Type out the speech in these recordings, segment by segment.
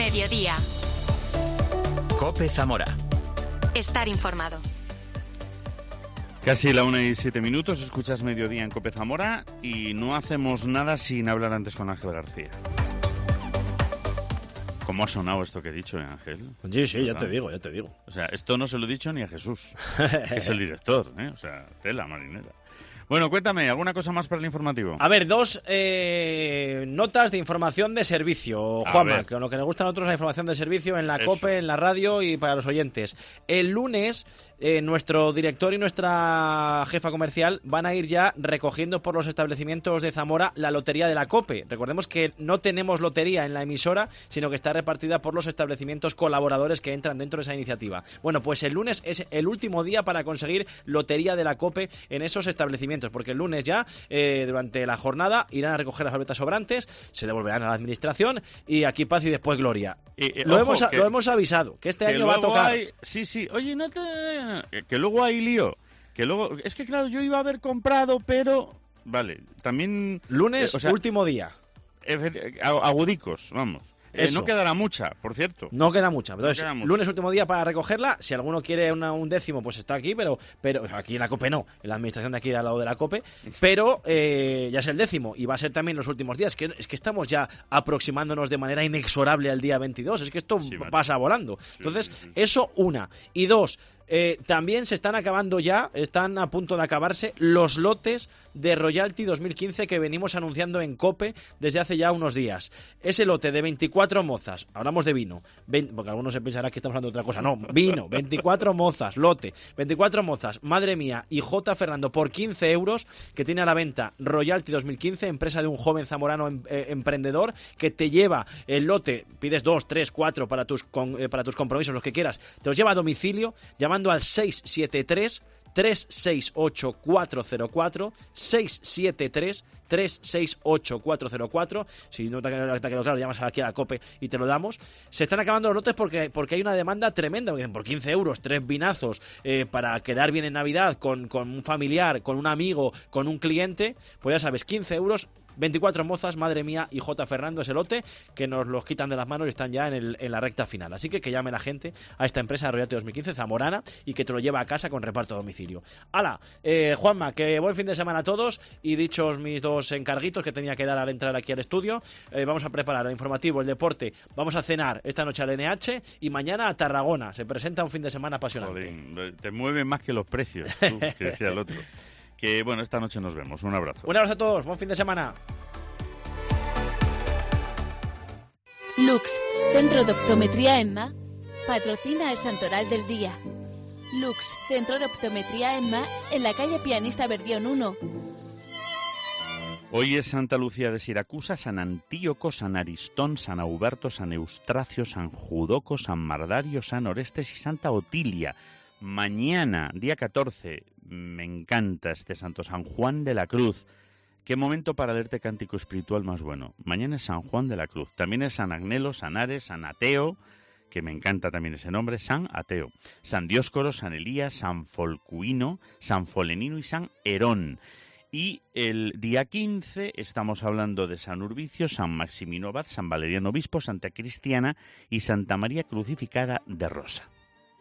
Mediodía. COPE Zamora. Estar informado. Casi la 1:07, escuchas Mediodía en COPE Zamora y no hacemos nada sin hablar antes con Ángel García. ¿Cómo ha sonado esto que he dicho, Ángel? Sí, ya te digo. O sea, esto no se lo he dicho ni a Jesús, que es el director, ¿eh? O sea, tela marinera. Bueno, cuéntame, ¿alguna cosa más para el informativo? A ver, dos notas de información de servicio, Juanma, con lo que nos gusta a nosotros la información de servicio en la COPE, en la radio y para los oyentes. El lunes, nuestro director y nuestra jefa comercial van a ir ya recogiendo por los establecimientos de Zamora la lotería de la COPE. Recordemos que no tenemos lotería en la emisora, sino que está repartida por los establecimientos colaboradores que entran dentro de esa iniciativa. Bueno, pues el lunes es el último día para conseguir lotería de la COPE en esos establecimientos, porque el lunes ya, durante la jornada, irán a recoger las tabletas sobrantes, se devolverán a la administración y aquí paz y después gloria. Lo hemos avisado, que este año va a tocar. Sí, oye, que luego hay lío. Que luego, es que claro, yo iba a haber comprado, pero... Vale, también... Lunes, último día. Agudicos, vamos. No quedará mucha, por cierto. No queda mucha. Entonces, lunes último día para recogerla. Si alguno quiere un décimo, pues está aquí, pero aquí en la COPE no, en la administración de aquí al lado de la COPE, pero ya es el décimo y va a ser también los últimos días. Es que estamos ya aproximándonos de manera inexorable al día 22. Es que esto pasa volando. Entonces, eso una. Y dos, también se están acabando ya, están a punto de acabarse los lotes de Royalty 2015 que venimos anunciando en COPE desde hace ya unos días. Ese lote de 24 mozas, hablamos de vino, porque algunos se pensarán que estamos hablando de otra cosa, no, vino, 24 mozas, lote, 24 mozas, Madre Mía y J. Fernando por 15 euros, que tiene a la venta Royalty 2015, empresa de un joven zamorano emprendedor que te lleva el lote, pides 2, 3, 4 para tus compromisos, los que quieras, te los lleva a domicilio, llamando al 673-368-404, 673-368-404. Si no te ha quedado claro, llamas aquí a la COPE y te lo damos. Se están acabando los lotes porque hay una demanda tremenda. Por 15 euros, 3 vinazos para quedar bien en Navidad con un familiar, con un amigo, con un cliente. Pues ya sabes, 15 euros, 24 mozas, Madre Mía y J. Fernando, ese lote, que nos los quitan de las manos y están ya en la recta final. Así que llame la gente a esta empresa de Royalty 2015, zamorana, y que te lo lleva a casa con reparto a domicilio. ¡Hala! Juanma, que buen fin de semana a todos, y dichos mis dos encarguitos que tenía que dar al entrar aquí al estudio, vamos a preparar el informativo, el deporte, vamos a cenar esta noche al NH y mañana a Tarragona. Se presenta un fin de semana apasionante. Joder, te mueven más que los precios, tú, que decía el otro. Que bueno, esta noche nos vemos. Un abrazo. Un abrazo a todos. Buen fin de semana. Lux, Centro de Optometría EMMA, patrocina el Santoral del Día. Lux, Centro de Optometría EMMA, en la calle Pianista Verdión 1. Hoy es Santa Lucía de Siracusa, San Antíoco, San Aristón, San Auberto, San Eustracio, San Judoco, San Mardario, San Orestes y Santa Otilia. Mañana, día 14, me encanta este santo, San Juan de la Cruz. Qué momento para leerte cántico espiritual más bueno. Mañana es San Juan de la Cruz. También es San Agnelo, San Ares, San Ateo, que me encanta también ese nombre, San Ateo. San Dioscoro, San Elías, San Folcuino, San Folenino y San Herón. Y el día 15 estamos hablando de San Urbicio, San Maximino Abad, San Valeriano Obispo, Santa Cristiana y Santa María Crucificada de Rosa.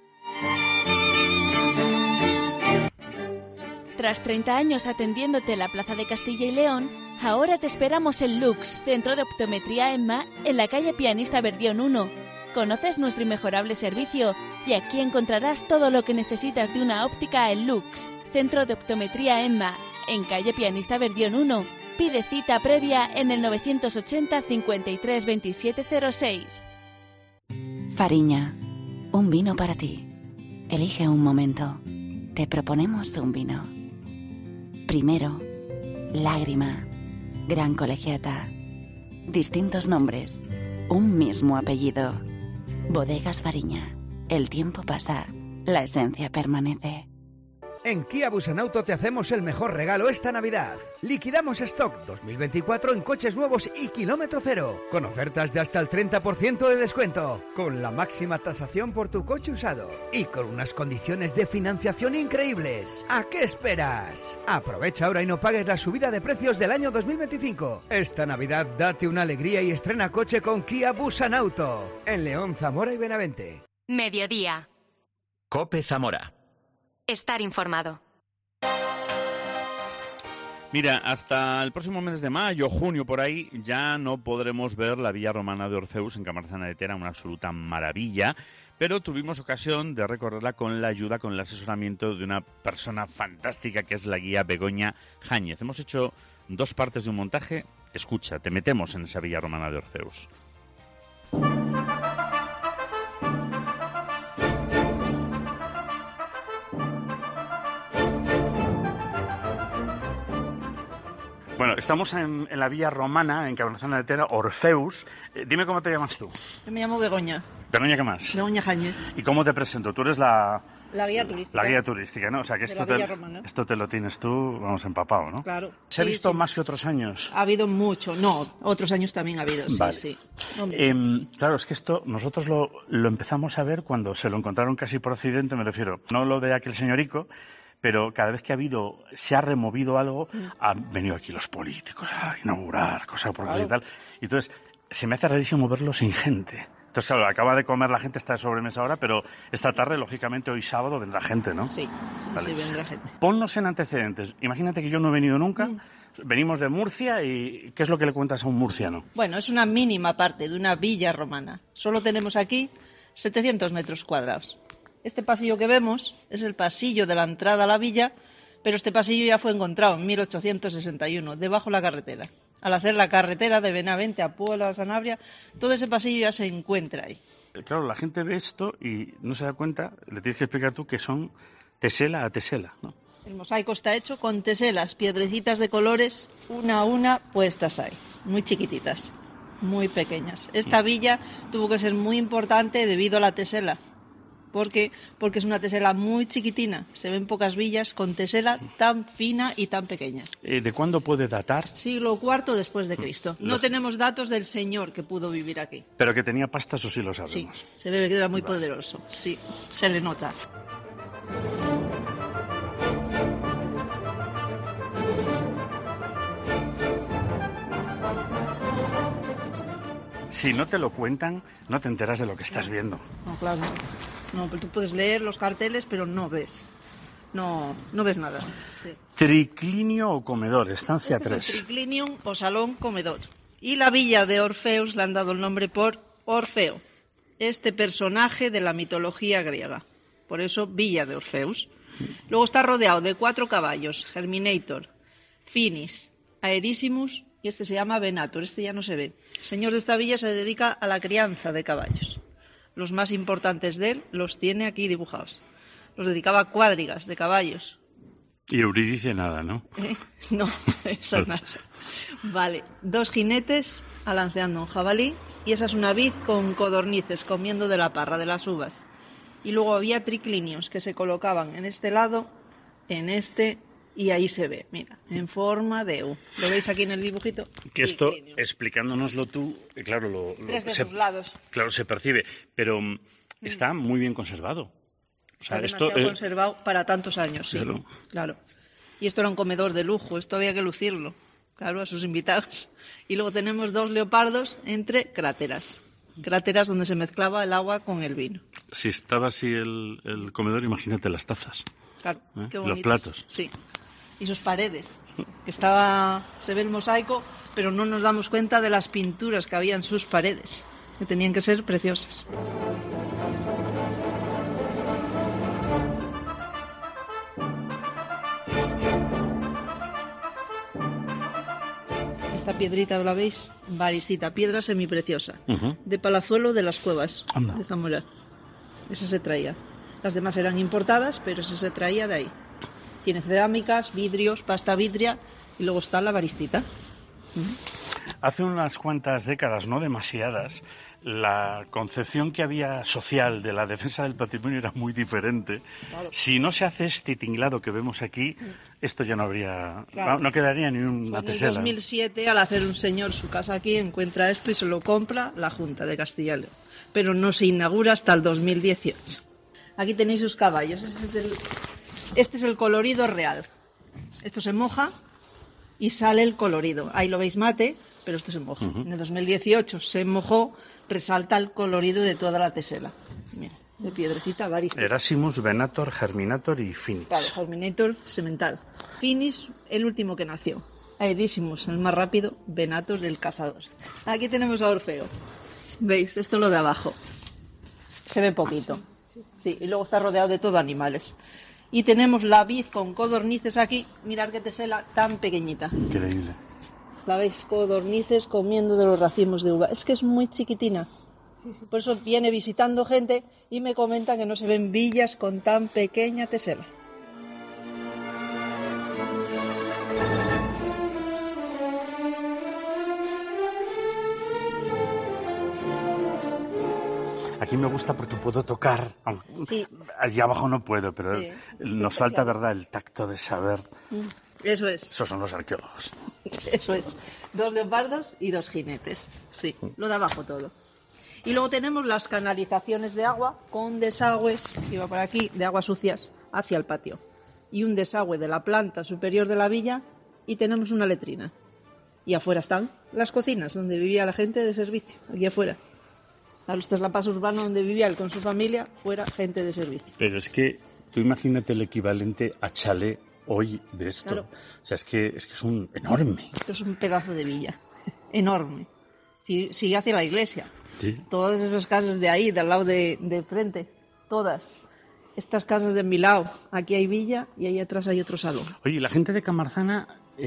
Tras 30 años atendiéndote en la Plaza de Castilla y León, ahora te esperamos en Lux, Centro de Optometría EMMA, en la calle Pianista Verdión 1. Conoces nuestro inmejorable servicio y aquí encontrarás todo lo que necesitas de una óptica en Lux, Centro de Optometría EMMA, en calle Pianista Verdión 1. Pide cita previa en el 980 53 27 06. Fariña, un vino para ti. Elige un momento. Te proponemos un vino. Primero, Lágrima, Gran Colegiata. Distintos nombres, un mismo apellido. Bodegas Fariña. El tiempo pasa, la esencia permanece. En Kia Busanauto te hacemos el mejor regalo esta Navidad. Liquidamos stock 2024 en coches nuevos y kilómetro cero, con ofertas de hasta el 30% de descuento, con la máxima tasación por tu coche usado y con unas condiciones de financiación increíbles. ¿A qué esperas? Aprovecha ahora y no pagues la subida de precios del año 2025. Esta Navidad date una alegría y estrena coche con Kia Busanauto, en León, Zamora y Benavente. Mediodía. COPE Zamora. Estar informado. Mira, hasta el próximo mes de mayo, junio, por ahí, ya no podremos ver la Villa Romana de Orfeus en Camarzana de Tera, una absoluta maravilla, pero tuvimos ocasión de recorrerla con la ayuda, con el asesoramiento de una persona fantástica que es la guía Begoña Jáñez. Hemos hecho 2 partes de un montaje. Escucha, te metemos en esa Villa Romana de Orfeus. Bueno, estamos en la Villa Romana, en Camarzana de Tera, Orfeus. Dime cómo te llamas tú. Yo me llamo Begoña. ¿Begoña qué más? Begoña Jáñez. ¿Y cómo te presento? Tú eres la guía turística. La guía turística, ¿no? O sea, que esto te lo tienes tú, vamos, empapado, ¿no? Claro. ¿Se ha visto más que otros años? Ha habido mucho. No, otros años también ha habido, sí, vale. Sí. Claro, es que esto nosotros lo empezamos a ver cuando se lo encontraron casi por accidente, me refiero. No lo de aquel señorico, pero cada vez que se ha removido algo, han venido aquí los políticos a inaugurar cosas por claro. Y tal. Y entonces, se me hace rarísimo verlo sin gente. Entonces, claro, acaba de comer la gente, está de sobremesa ahora, pero esta tarde, lógicamente, hoy sábado, vendrá gente, ¿no? Sí, vale. Sí, vendrá gente. Ponnos en antecedentes. Imagínate que yo no he venido nunca, venimos de Murcia, y ¿qué es lo que le cuentas a un murciano? Bueno, es una mínima parte de una villa romana. Solo tenemos aquí 700 metros cuadrados. Este pasillo que vemos es el pasillo de la entrada a la villa, pero este pasillo ya fue encontrado en 1861, debajo de la carretera. Al hacer la carretera de Benavente a Puebla de Sanabria, todo ese pasillo ya se encuentra ahí. Claro, la gente ve esto y no se da cuenta, le tienes que explicar tú que son tesela a tesela, ¿no? El mosaico está hecho con teselas, piedrecitas de colores, una a una puestas ahí, muy chiquititas, muy pequeñas. Esta villa tuvo que ser muy importante debido a la tesela. Porque es una tesela muy chiquitina. Se ven pocas villas con tesela tan fina y tan pequeña. ¿De cuándo puede datar? Siglo IV después de Cristo. No tenemos datos del señor que pudo vivir aquí. Pero que tenía pasta, eso sí lo sabemos. Sí, se ve que era muy poderoso. Sí, se le nota. Si no te lo cuentan, no te enteras de lo que estás viendo. No, claro. No, pero tú puedes leer los carteles, pero no ves. No ves nada. Sí. Triclinio o comedor, estancia 3. Es el triclinium o salón comedor. Y la villa de Orfeus le han dado el nombre por Orfeo, este personaje de la mitología griega. Por eso, Villa de Orfeus. Luego está rodeado de 4 caballos, Germinator, Finis, Aerissimus y este se llama Venator, este ya no se ve. El señor de esta villa se dedica a la crianza de caballos. Los más importantes de él los tiene aquí dibujados. Los dedicaba a cuadrigas de caballos. Y Eurídice nada, ¿no? No, eso nada. Vale, 2 jinetes alanceando un jabalí y esa es una vid con codornices comiendo de la parra de las uvas. Y luego había triclinios que se colocaban en este lado, en este, y ahí se ve, mira, en forma de U. ¿Lo veis aquí en el dibujito? Que esto, explicándonoslo tú, claro, 3 de sus lados. Claro, se percibe, pero está muy bien conservado. O sea, está demasiado conservado para tantos años, sí. Claro. Y esto era un comedor de lujo, esto había que lucirlo, claro, a sus invitados. Y luego tenemos 2 leopardos entre cráteras. Cráteras donde se mezclaba el agua con el vino. Si estaba así el comedor, imagínate las tazas. Claro, qué bonitos. Los platos. Sí. Y sus paredes, que se ve el mosaico, pero no nos damos cuenta de las pinturas que había en sus paredes, que tenían que ser preciosas. Esta piedrita, ¿la veis? Varicita, piedra semipreciosa, de Palazuelo de las Cuevas, de Zamora. Esa se traía. Las demás eran importadas, pero esa se traía de ahí. Tiene cerámicas, vidrios, pasta vidria y luego está la varicita. Hace unas cuantas décadas, no demasiadas, la concepción que había social de la defensa del patrimonio era muy diferente. Claro. Si no se hace este tinglado que vemos aquí, esto ya no habría, Claro. no quedaría ni una En el tesela. 2007, al hacer un señor su casa aquí, encuentra esto y se lo compra la Junta de Castilla y León. Pero no se inaugura hasta el 2018. Aquí tenéis sus caballos. Este es el colorido real. Esto se moja y sale el colorido. Ahí lo veis mate, pero esto se moja. En el 2018 se mojó, resalta el colorido de toda la tesela. Mira, de piedrecita, varísima. Erasimus, Venator, Germinator y Phoenix. Claro, Germinator, semental. Finis, el último que nació. Aerissimus, el más rápido. Venator, el cazador. Aquí tenemos a Orfeo. ¿Veis? Esto es lo de abajo. Se ve poquito. Sí, y luego está rodeado de todo animales. Y tenemos la vid con codornices aquí. Mirad qué tesela tan pequeñita. Increíble. La veis, codornices comiendo de los racimos de uva. Es que es muy chiquitina. Por eso viene visitando gente y me comentan que no se ven villas con tan pequeña tesela. Aquí me gusta porque puedo tocar. Sí. Allí abajo no puedo, pero Sí. nos falta, ¿verdad?, el tacto de saber. Eso es. Esos son los arqueólogos. Eso es. 2 leopardos y 2 jinetes. Sí, lo de abajo todo. Y luego tenemos las canalizaciones de agua con desagües, que va por aquí, de aguas sucias hacia el patio. Y un desagüe de la planta superior de la villa y tenemos una letrina. Y afuera están las cocinas donde vivía la gente de servicio, aquí afuera. Claro, esta es la plaza urbana donde vivía él con su familia, fuera gente de servicio. Pero es que tú imagínate el equivalente a chalet hoy de esto. Claro. O sea, es que es un enorme. Esto es un pedazo de villa, enorme. Sigue hacia la iglesia. Sí. Todas esas casas de ahí, del lado de frente, todas. Estas casas de mi lado, aquí hay villa y ahí atrás hay otro salón. Oye, la gente de Camarzana,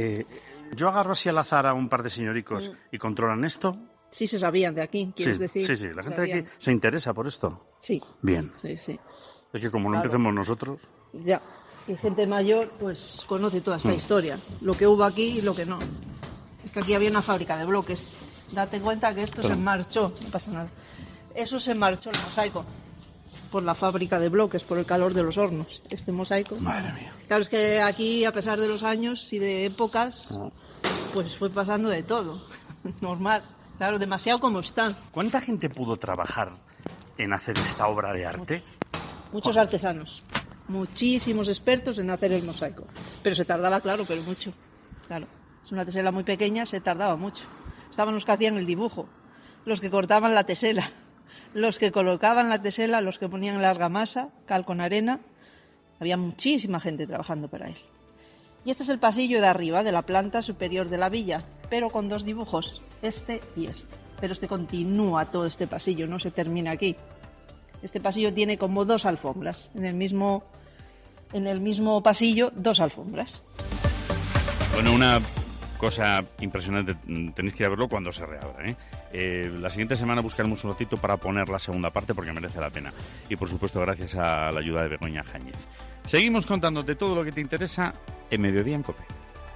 yo agarro así al azar a un par de señoricos y controlan esto. Sí se sabían de aquí, quieres Sí, decir. sí, la gente de Sabían. aquí se interesa por esto. Sí, Bien. sí, sí. Es que como no Claro. empecemos nosotros... Ya. Y gente mayor, pues conoce toda esta historia. Lo que hubo aquí y lo que no. Es que aquí había una fábrica de bloques. Date cuenta que esto se marchó, no pasa nada. Eso se marchó, el mosaico, por la fábrica de bloques, por el calor de los hornos. Este mosaico. Madre mía. Claro, es que aquí, a pesar de los años y de épocas, pues fue pasando de todo. Normal. Claro, demasiado como está. ¿Cuánta gente pudo trabajar en hacer esta obra de arte? Muchos artesanos, muchísimos expertos en hacer el mosaico. Pero se tardaba, claro, pero mucho. Claro, es una tesela muy pequeña, se tardaba mucho. Estaban los que hacían el dibujo, los que cortaban la tesela, los que colocaban la tesela, los que ponían la argamasa, cal con arena. Había muchísima gente trabajando para él. Y este es el pasillo de arriba, de la planta superior de la villa, pero con 2 dibujos, este y este. Pero este continúa todo este pasillo, no se termina aquí. Este pasillo tiene como 2 alfombras. En el mismo pasillo, 2 alfombras. Bueno, una cosa impresionante, tenéis que ir a verlo cuando se reabra, ¿eh? La siguiente semana buscaremos un ratito para poner la segunda parte porque merece la pena. Y por supuesto gracias a la ayuda de Begoña Jáñez. Seguimos contándote todo lo que te interesa en Mediodía en COPE.